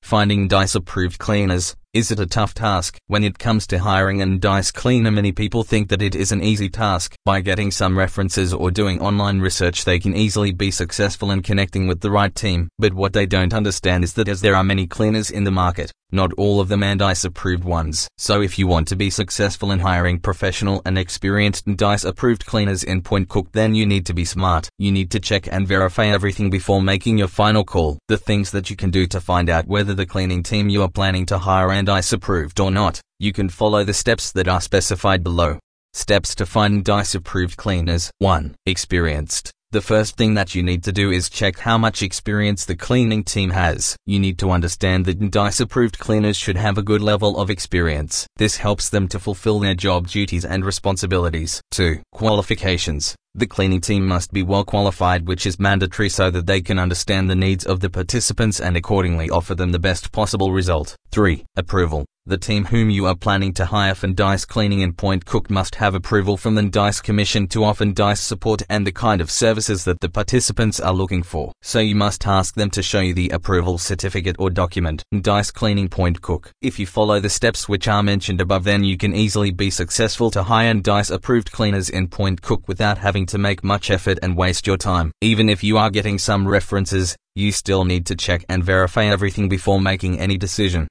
Finding DICE approved cleaners. Is it a tough task? When it comes to hiring an DICE cleaner, many people think that it is an easy task. By getting some references or doing online research, they can easily be successful in connecting with the right team. But what they don't understand is that as there are many cleaners in the market, not all of them are DICE approved ones. So if you want to be successful in hiring professional and experienced DICE approved cleaners in Point Cook, then you need to be smart. You need to check and verify everything before making your final call. The things that you can do to find out whether the cleaning team you are planning to hire are DICE approved or not. You can follow the steps that are specified below. Steps to find DICE approved cleaners. 1. Experienced. The first thing that you need to do is check how much experience the cleaning team has. You need to understand that DICE approved cleaners should have a good level of experience. This helps them to fulfill their job duties and responsibilities. 2. Qualifications. The cleaning team must be well qualified, which is mandatory so that they can understand the needs of the participants and accordingly offer them the best possible result. 3. Approval. The team whom you are planning to hire for DICE cleaning in Point Cook must have approval from the DICE Commission to offer DICE support and the kind of services that the participants are looking for. So you must ask them to show you the approval certificate or document. DICE cleaning Point Cook. If you follow the steps which are mentioned above, then you can easily be successful to hire DICE approved cleaners in Point Cook without having to make much effort and waste your time. Even if you are getting some references, you still need to check and verify everything before making any decision.